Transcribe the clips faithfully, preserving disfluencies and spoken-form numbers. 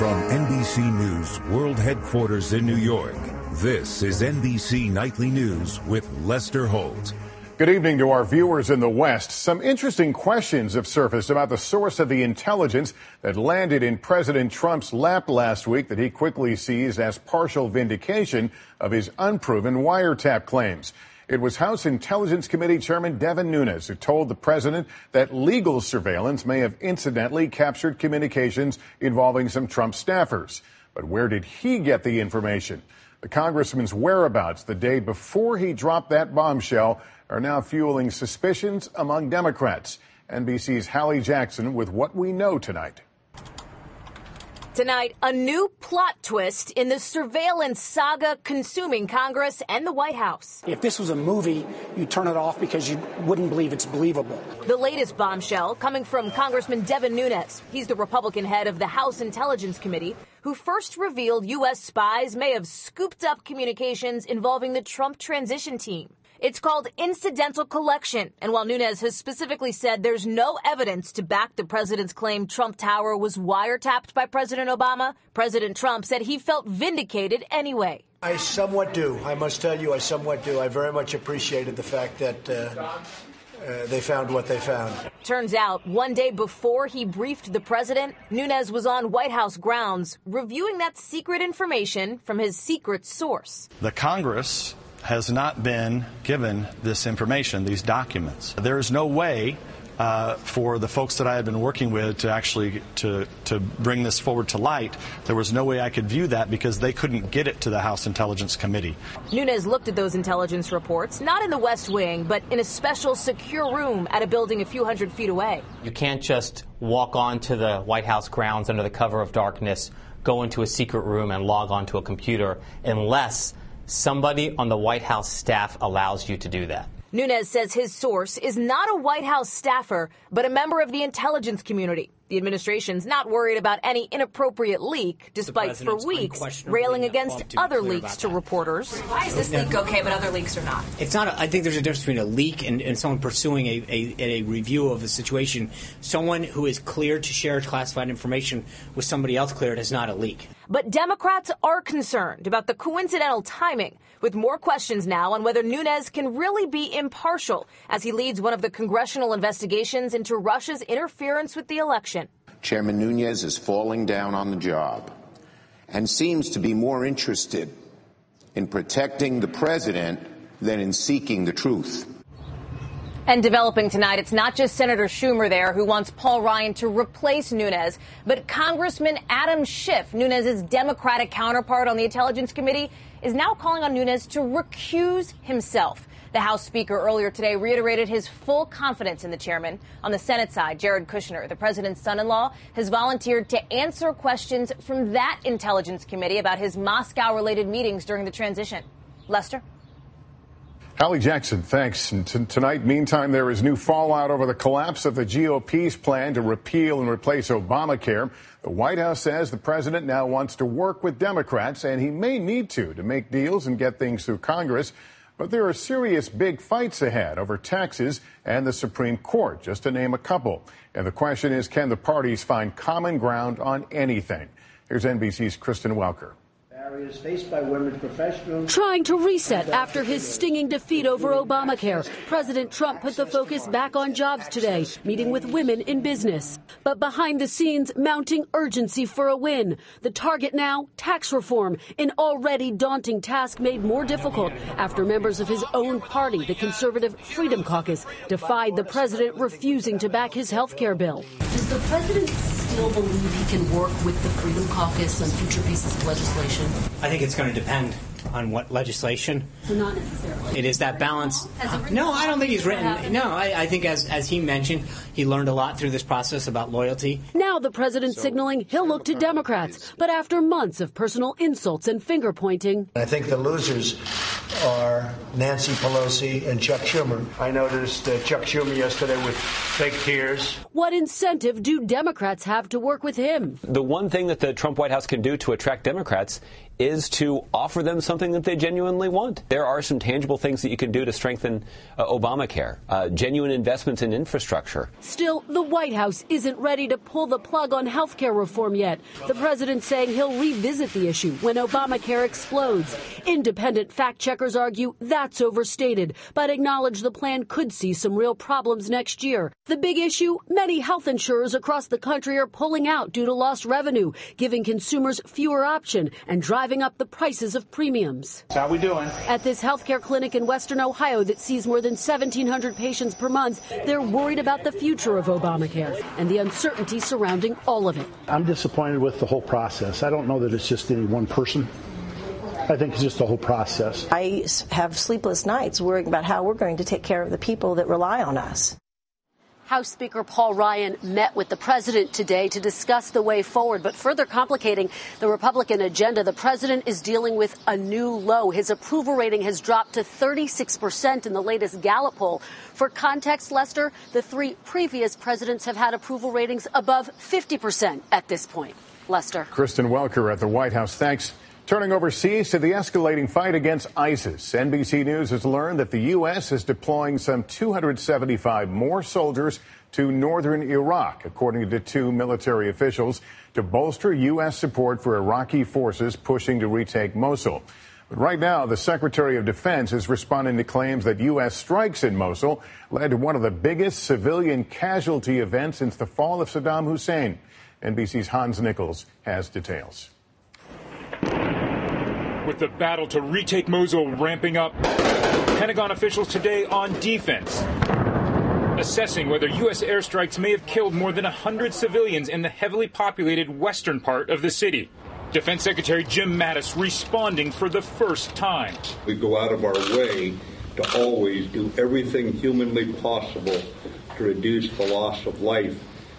From N B C News World Headquarters in New York, this is N B C Nightly News with Lester Holt. Good evening to our viewers in the West. Some interesting questions have surfaced about the source of the intelligence that landed in President Trump's lap last week that he quickly seized as partial vindication of his unproven wiretap claims. It was House Intelligence Committee Chairman Devin Nunes who told the president that legal surveillance may have incidentally captured communications involving some Trump staffers. But where did he get the information? The congressman's whereabouts the day before he dropped that bombshell are now fueling suspicions among Democrats. N B C's Hallie Jackson with what we know tonight. Tonight, a new plot twist in the surveillance saga consuming Congress and the White House. If this was a movie, you'd turn it off because you wouldn't believe it's believable. The latest bombshell coming from Congressman Devin Nunes. He's the Republican head of the House Intelligence Committee, who first revealed U S spies may have scooped up communications involving the Trump transition team. It's called incidental collection. And while Nunes has specifically said there's no evidence to back the president's claim Trump Tower was wiretapped by President Obama, President Trump said he felt vindicated anyway. I somewhat do. I must tell you, I somewhat do. I very much appreciated the fact that uh, uh, they found what they found. Turns out, one day before he briefed the president, Nunes was on White House grounds reviewing that secret information from his secret source. The Congress has not been given this information, these documents. There is no way uh, for the folks that I had been working with to actually to to bring this forward to light. There was no way I could view that because they couldn't get it to the House Intelligence Committee. Nunes looked at those intelligence reports, not in the West Wing, but in a special secure room at a building a few hundred feet away. You can't just walk onto the White House grounds under the cover of darkness, go into a secret room and log onto a computer unless somebody on the White House staff allows you to do that. Nunes says his source is not a White House staffer, but a member of the intelligence community. The administration's not worried about any inappropriate leak, despite for weeks railing against other leaks to reporters. Why is this leak okay, but other leaks are not? It's not. A, I think there's a difference between a leak and, and someone pursuing a, a, a review of a situation. Someone who is cleared to share classified information with somebody else cleared is not a leak. But Democrats are concerned about the coincidental timing, with more questions now on whether Nunes can really be impartial as he leads one of the congressional investigations into Russia's interference with the election. Chairman Nunes is falling down on the job and seems to be more interested in protecting the president than in seeking the truth. And developing tonight, it's not just Senator Schumer there who wants Paul Ryan to replace Nunes, but Congressman Adam Schiff, Nunes' Democratic counterpart on the Intelligence Committee, is now calling on Nunes to recuse himself. The House Speaker earlier today reiterated his full confidence in the chairman. On the Senate side, Jared Kushner, the president's son-in-law, has volunteered to answer questions from that Intelligence Committee about his Moscow-related meetings during the transition. Lester? Hallie Jackson, thanks. And t- tonight, meantime, there is new fallout over the collapse of the G O P's plan to repeal and replace Obamacare. The White House says the president now wants to work with Democrats, and he may need to to make deals and get things through Congress. But there are serious big fights ahead over taxes and the Supreme Court, just to name a couple. And the question is, can the parties find common ground on anything? Here's N B C's Kristen Welker. Faced by women's professionals. Trying to reset after his stinging defeat over Obamacare, President Trump put the focus back on jobs today, meeting with women in business. But behind the scenes, mounting urgency for a win. The target now, tax reform, an already daunting task made more difficult after members of his own party, the Conservative Freedom Caucus, defied the president refusing to back his health care bill. Does the president still believe he can work with the Freedom Caucus on future pieces of legislation? I think it's going to depend on what legislation. So not necessarily. It is that balance. No, I don't think he's written. No, I, I think as as he mentioned, he learned a lot through this process about loyalty. Now the president signaling he'll look to Democrats, but after months of personal insults and finger pointing. I think the losers are Nancy Pelosi and Chuck Schumer. I noticed uh, Chuck Schumer yesterday with fake tears. What incentive do Democrats have to work with him? The one thing that the Trump White House can do to attract Democrats is to offer them something that they genuinely want. There are some tangible things that you can do to strengthen uh, Obamacare, uh, genuine investments in infrastructure. Still, the White House isn't ready to pull the plug on health care reform yet. The president saying he'll revisit the issue when Obamacare explodes. Independent fact checkers argue that's overstated, but acknowledge the plan could see some real problems next year. The big issue, many health insurers across the country are pulling out due to lost revenue, giving consumers fewer options and driving up the prices of premiums. How we doing? At this healthcare clinic in Western Ohio that sees more than seventeen hundred patients per month, they're worried about the future of Obamacare and the uncertainty surrounding all of it. I'm disappointed with the whole process. I don't know that it's just any one person. I think it's just the whole process. I have sleepless nights worrying about how we're going to take care of the people that rely on us. House Speaker Paul Ryan met with the president today to discuss the way forward, but further complicating the Republican agenda, the president is dealing with a new low. His approval rating has dropped to thirty-six percent in the latest Gallup poll. For context, Lester, the three previous presidents have had approval ratings above fifty percent at this point. Lester. Kristen Welker at the White House. Thanks. Turning overseas to the escalating fight against ISIS, N B C News has learned that the U S is deploying some two hundred seventy-five more soldiers to northern Iraq, according to two military officials, to bolster U S support for Iraqi forces pushing to retake Mosul. But right now, the Secretary of Defense is responding to claims that U S strikes in Mosul led to one of the biggest civilian casualty events since the fall of Saddam Hussein. N B C's Hans Nichols has details. With the battle to retake Mosul ramping up, Pentagon officials today on defense, assessing whether U S airstrikes may have killed more than one hundred civilians in the heavily populated western part of the city. Defense Secretary Jim Mattis responding for the first time. We go out of our way to always do everything humanly possible to reduce the loss of life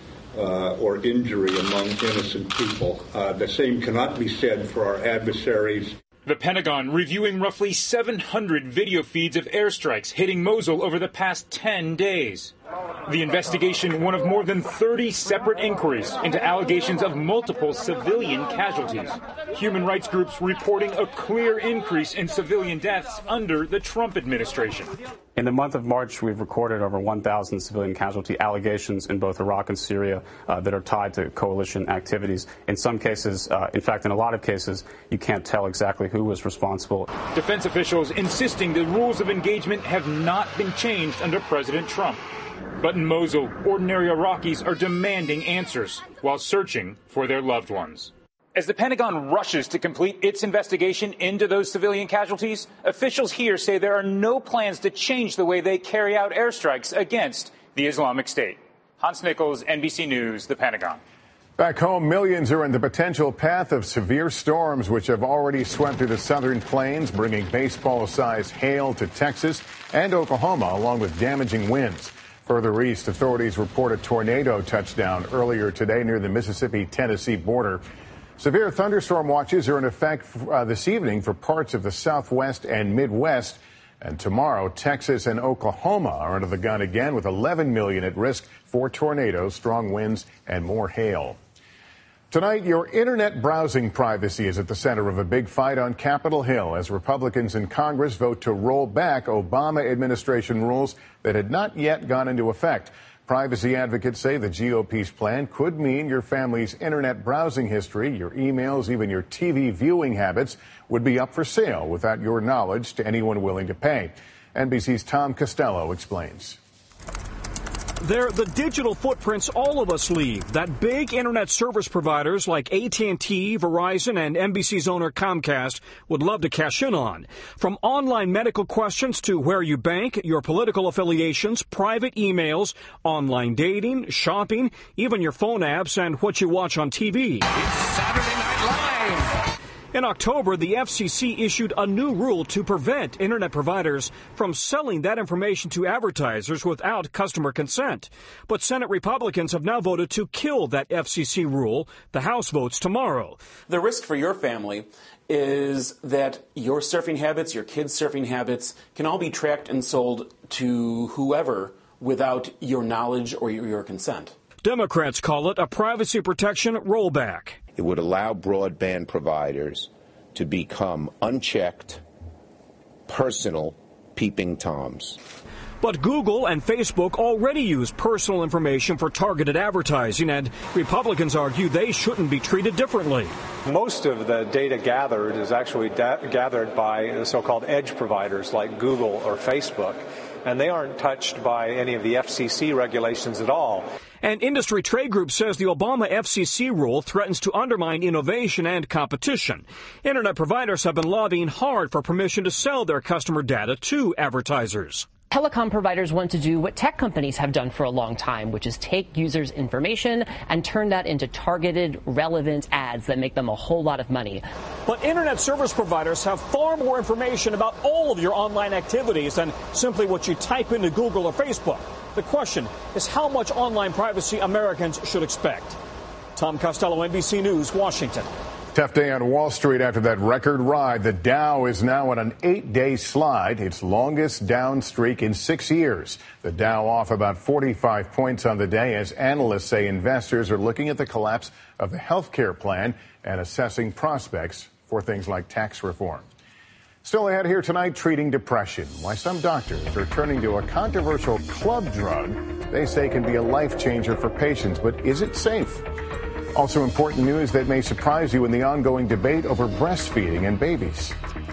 uh, or injury among innocent people. Uh, the same cannot be said for our adversaries. The Pentagon reviewing roughly seven hundred video feeds of airstrikes hitting Mosul over the past ten days. The investigation, one of more than thirty separate inquiries into allegations of multiple civilian casualties. Human rights groups reporting a clear increase in civilian deaths under the Trump administration. In the month of March, we've recorded over one thousand civilian casualty allegations in both Iraq and Syria uh, that are tied to coalition activities. In some cases, uh, in fact, in a lot of cases, you can't tell exactly who was responsible. Defense officials insisting the rules of engagement have not been changed under President Trump. But in Mosul, ordinary Iraqis are demanding answers while searching for their loved ones. As the Pentagon rushes to complete its investigation into those civilian casualties, officials here say there are no plans to change the way they carry out airstrikes against the Islamic State. Hans Nichols, N B C News, the Pentagon. Back home, millions are in the potential path of severe storms, which have already swept through the southern plains, bringing baseball-sized hail to Texas and Oklahoma, along with damaging winds. Further east, authorities report a tornado touchdown earlier today near the Mississippi-Tennessee border. Severe thunderstorm watches are in effect uh, this evening for parts of the Southwest and Midwest. And tomorrow, Texas and Oklahoma are under the gun again, with eleven million at risk for tornadoes, strong winds, and more hail. Tonight, your internet browsing privacy is at the center of a big fight on Capitol Hill as Republicans in Congress vote to roll back Obama administration rules that had not yet gone into effect. Privacy advocates say the G O P's plan could mean your family's internet browsing history, your emails, even your T V viewing habits would be up for sale without your knowledge to anyone willing to pay. N B C's Tom Costello explains. They're the digital footprints all of us leave that big internet service providers like A T and T, Verizon, and N B C's owner Comcast would love to cash in on. From online medical questions to where you bank, your political affiliations, private emails, online dating, shopping, even your phone apps and what you watch on T V. It's Saturday Night Live. In October, the F C C issued a new rule to prevent internet providers from selling that information to advertisers without customer consent. But Senate Republicans have now voted to kill that F C C rule. The House votes tomorrow. The risk for your family is that your surfing habits, your kids' surfing habits, can all be tracked and sold to whoever without your knowledge or your consent. Democrats call it a privacy protection rollback. It would allow broadband providers to become unchecked, personal peeping toms. But Google and Facebook already use personal information for targeted advertising, and Republicans argue they shouldn't be treated differently. Most of the data gathered is actually da- gathered by the so-called edge providers like Google or Facebook, and they aren't touched by any of the F C C regulations at all. An industry trade group says the Obama F C C rule threatens to undermine innovation and competition. Internet providers have been lobbying hard for permission to sell their customer data to advertisers. Telecom providers want to do what tech companies have done for a long time, which is take users' information and turn that into targeted, relevant ads that make them a whole lot of money. But internet service providers have far more information about all of your online activities than simply what you type into Google or Facebook. The question is how much online privacy Americans should expect. Tom Costello, N B C News, Washington. Tough day on Wall Street after that record ride. The Dow is now on an eight-day slide, its longest down streak in six years. The Dow off about forty-five points on the day as analysts say investors are looking at the collapse of the health care plan and assessing prospects for things like tax reform. Still ahead here tonight, treating depression. Why some doctors are turning to a controversial club drug they say can be a life changer for patients. But is it safe? Also important news that may surprise you in the ongoing debate over breastfeeding and babies.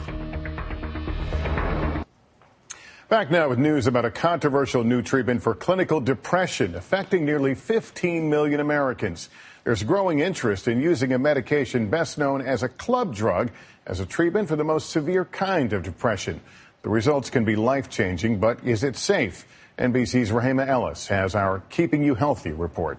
Back now with news about a controversial new treatment for clinical depression affecting nearly fifteen million Americans. There's growing interest in using a medication best known as a club drug as a treatment for the most severe kind of depression. The results can be life-changing, but is it safe? N B C's Rahima Ellis has our Keeping You Healthy report.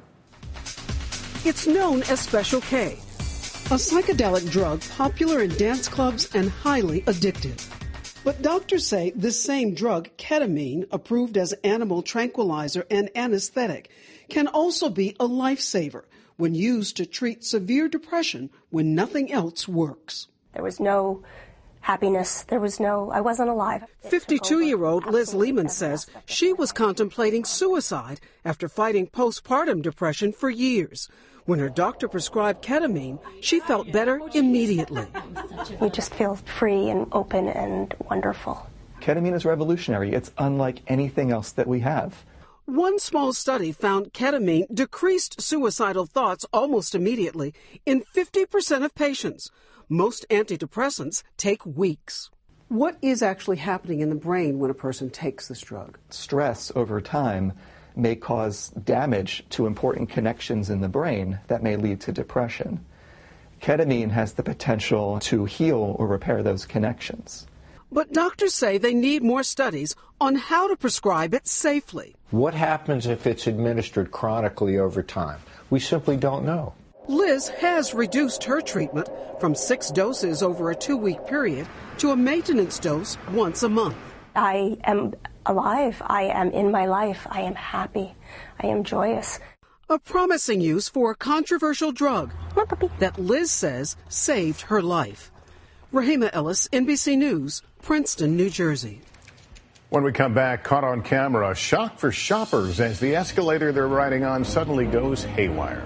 It's known as Special K, a psychedelic drug popular in dance clubs and highly addictive. But doctors say this same drug, ketamine, approved as animal tranquilizer and anesthetic, can also be a lifesaver when used to treat severe depression when nothing else works. There was no happiness. There was no, I wasn't alive. fifty-two-year-old Liz Lehman says she was contemplating suicide after fighting postpartum depression for years. When her doctor prescribed ketamine, she felt better immediately. You just feel free and open and wonderful. Ketamine is revolutionary. It's unlike anything else that we have. One small study found ketamine decreased suicidal thoughts almost immediately in fifty percent of patients. Most antidepressants take weeks. What is actually happening in the brain when a person takes this drug? Stress over time may cause damage to important connections in the brain that may lead to depression. Ketamine has the potential to heal or repair those connections. But doctors say they need more studies on how to prescribe it safely. What happens if it's administered chronically over time? We simply don't know. Liz has reduced her treatment from six doses over a two-week period to a maintenance dose once a month. I am alive. I am in my life. I am happy. I am joyous. A promising use for a controversial drug that Liz says saved her life. Rahima Ellis, N B C News, Princeton, New Jersey. When we come back, caught on camera, a shock for shoppers as the escalator they're riding on suddenly goes haywire.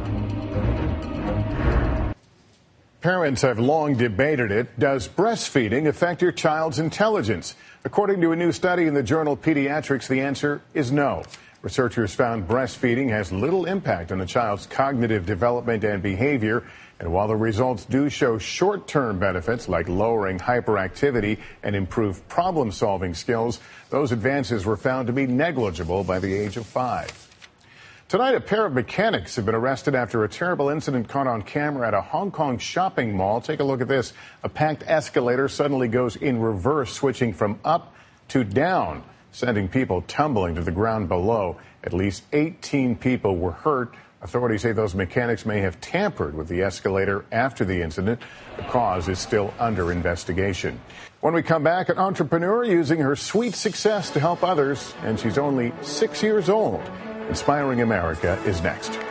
Parents have long debated it. Does breastfeeding affect your child's intelligence? According to a new study in the journal Pediatrics, the answer is no. Researchers found breastfeeding has little impact on a child's cognitive development and behavior. And while the results do show short-term benefits like lowering hyperactivity and improved problem-solving skills, those advances were found to be negligible by the age of five. Tonight, a pair of mechanics have been arrested after a terrible incident caught on camera at a Hong Kong shopping mall. Take a look at this. A packed escalator suddenly goes in reverse, switching from up to down, sending people tumbling to the ground below. At least eighteen people were hurt. Authorities say those mechanics may have tampered with the escalator after the incident. The cause is still under investigation. When we come back, an entrepreneur using her sweet success to help others, and she's only six years old. Inspiring America is next.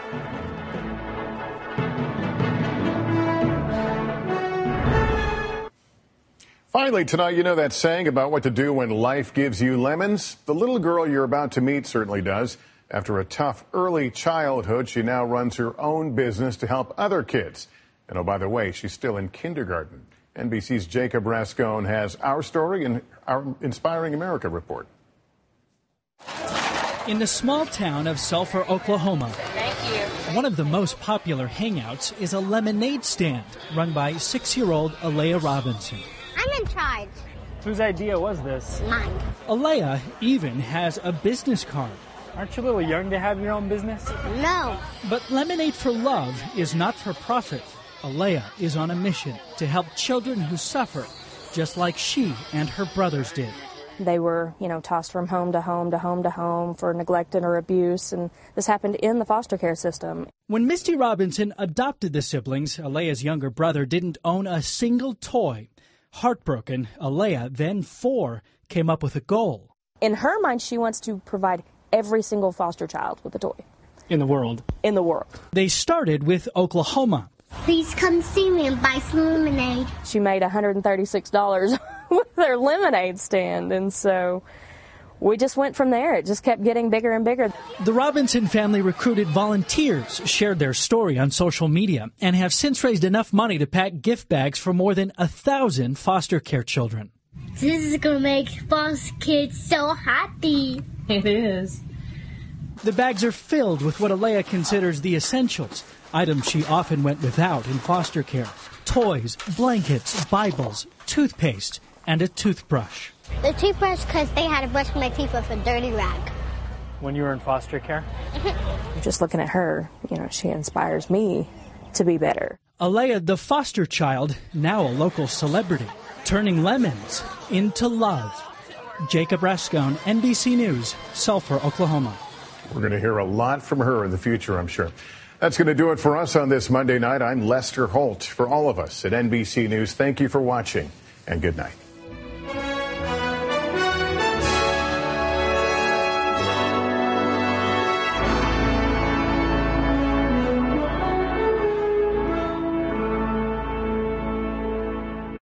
Finally, tonight, you know that saying about what to do when life gives you lemons? The little girl you're about to meet certainly does. After a tough early childhood, she now runs her own business to help other kids. And oh, by the way, she's still in kindergarten. N B C's Jacob Rascone has our story in our Inspiring America report. In the small town of Sulphur, Oklahoma, one of the most popular hangouts is a lemonade stand run by six-year-old Alea Robinson. I'm in charge. Whose idea was this? Mine. Alea even has a business card. Aren't you a little young to have your own business? No. But Lemonade for Love is not for profit. Alea is on a mission to help children who suffer, just like she and her brothers did. They were, you know, tossed from home to home to home to home for neglect or abuse, and this happened in the foster care system. When Misty Robinson adopted the siblings, Alea's younger brother didn't own a single toy. Heartbroken, Alea, then four, came up with a goal. In her mind, she wants to provide every single foster child with a toy. In the world. In the world. They started with Oklahoma. Please come see me and buy some lemonade. She made one hundred thirty-six dollars with their lemonade stand, and so we just went from there. It just kept getting bigger and bigger. The Robinson family recruited volunteers, shared their story on social media, and have since raised enough money to pack gift bags for more than a thousand foster care children. This is going to make foster kids so happy. It is. The bags are filled with what Alea considers the essentials, items she often went without in foster care. Toys, blankets, Bibles, toothpaste, and a toothbrush. The toothbrush because they had to brush my teeth with a dirty rag. When you were in foster care? Just looking at her, you know, she inspires me to be better. Alea, the foster child, now a local celebrity, turning lemons into love. Jacob Rascone, N B C News, Sulphur, Oklahoma. We're going to hear a lot from her in the future, I'm sure. That's going to do it for us on this Monday night. I'm Lester Holt. For all of us at N B C News, thank you for watching and good night.